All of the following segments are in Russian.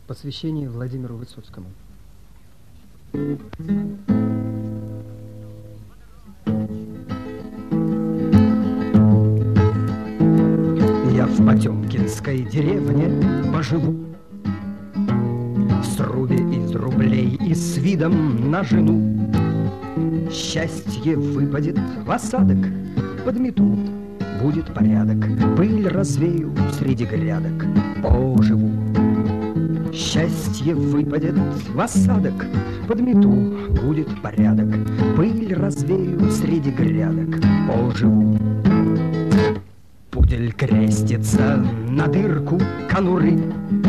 Посвящение Владимиру Высоцкому. Я в потемкинской деревне поживу, в срубе из рублей и с видом на жену. Счастье выпадет в осадок, подмету, будет порядок, пыль развею среди грядок, поживу. Счастье выпадет в осадок, подмету, будет порядок, пыль развею среди грядок, поживу. Пудель крестится на дырку конуры,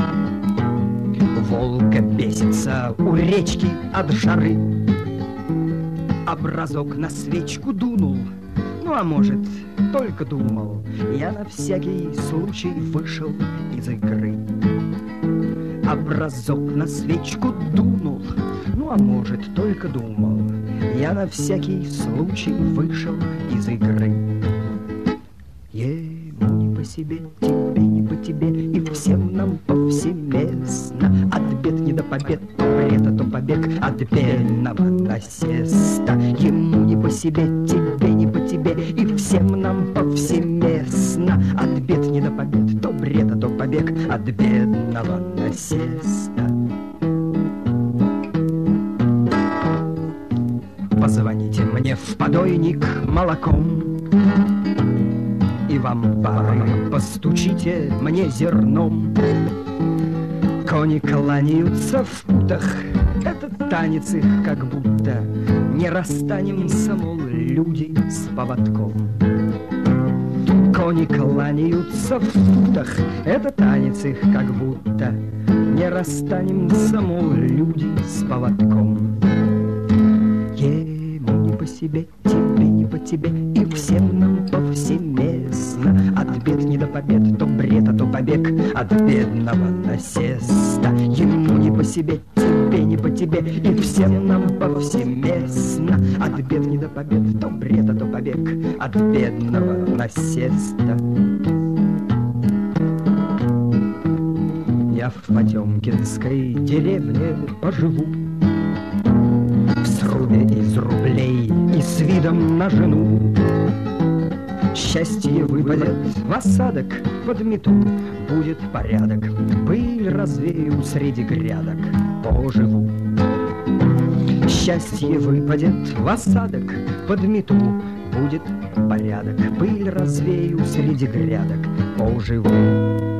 Волга бесится у речки от жары. Образок на свечку дунул, ну а может, только думал, я на всякий случай вышел из игры. Образок на свечку дунул, ну а может, только думал, я на всякий случай вышел из игры. Ему не по себе, тебе не по тебе, и всем нам повсеместно. От бед не до побед, то бред, а то побег от бедного насеста. Ему не по себе, тебе не по тебе, и всем нам повсеместно. От бед не до побед, то бред, а то побег от бедного насеста. Позвоните мне в подойник молоком, и в амбары постучите мне зерном. Кони кланяются в путах, этот танец их как будто не расстанемся, мол, люди с поводком. Кони кланяются в путах, это танец их как будто не расстанемся, мол, люди с поводком. Ему не по себе, тебе не по тебе, и всем нам повсеместно. От бед не до побед, то бред, а то побег от бедного насеста. Ему не по себе, тебе не по тебе, и всем нам повсеместно. От бед не до побед, то бред, а то побег от бедного насеста. Я в потемкинской деревне поживу, в срубе из рублей и с видом на жену. Счастье выпадет в осадок, подмету, будет порядок, пыль развею среди грядок, поживу. Счастье выпадет в осадок, подмету, будет порядок, пыль развею среди грядок, поживу.